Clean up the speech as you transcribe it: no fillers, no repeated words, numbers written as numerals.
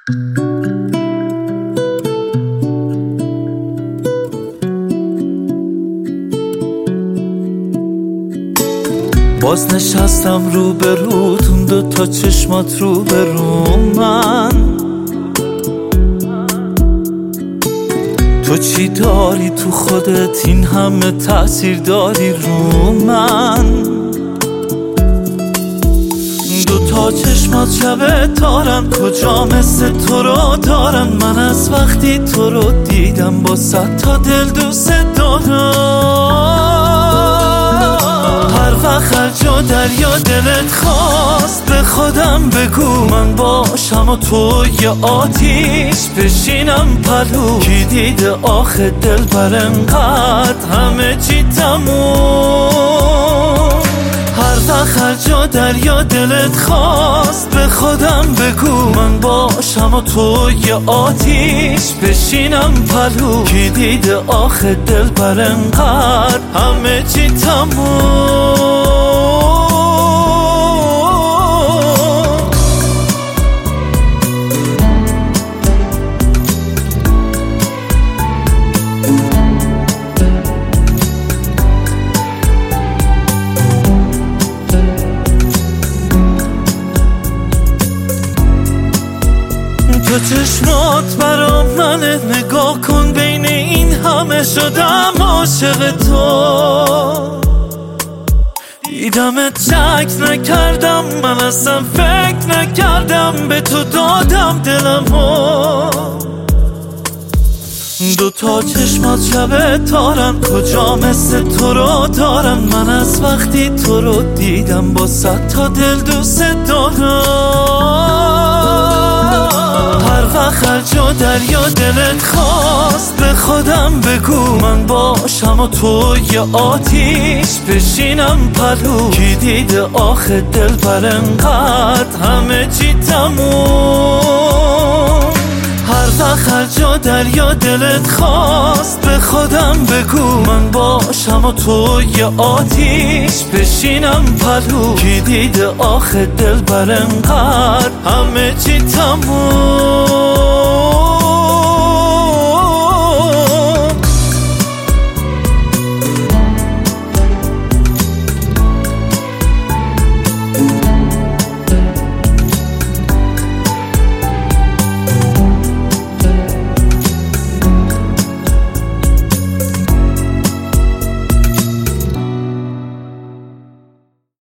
باز نشستم رو به روتون، دوتا چشمات رو به رو من. تو چی داری تو خودت این همه تأثیر داری رو من؟ دوتا چشمات شبه تارن، کجا مثل تو رو دارن؟ من از وقتی تو رو دیدم با 100 تا دل دوست دارم. هر وقت هر جا دریا دلت خواست به خودم بگو من باشم و تو یه آتیش بشینم پلو. کی دیده آخه دل بر انقدر همه چی تموم؟ هر وقت هر جا دریا دلت خواست به خودم بگو من باشم و تو یه آتیش بشینم پلو. کی دیده آخه دل بر انقدر همه چی تموم؟ تو چشمات برا منه، نگاه کن بین این همه شدم عاشق تو. دیدمت شک نکردم، من اصلا فکر نکردم به تو دادم دلمو. دوتا چشمات شبه تارن، کجا مثل تو رو دارن؟ من از وقتی تو رو دیدم با 100 تا دل دوست دارم. هر وقت هر جا دریا دلت خواست به خودم بگو من باشم و تو یه آتیش بشینم پلو. کی دیده آخه دل بر انقدر همه چی تموم؟ هر وقت هر جا دریا دلت خواست به خودم بگو من باشم و تو یه آتیش بشینم پلو. کی دیده آخه دل بر انقدر همه چی تموم؟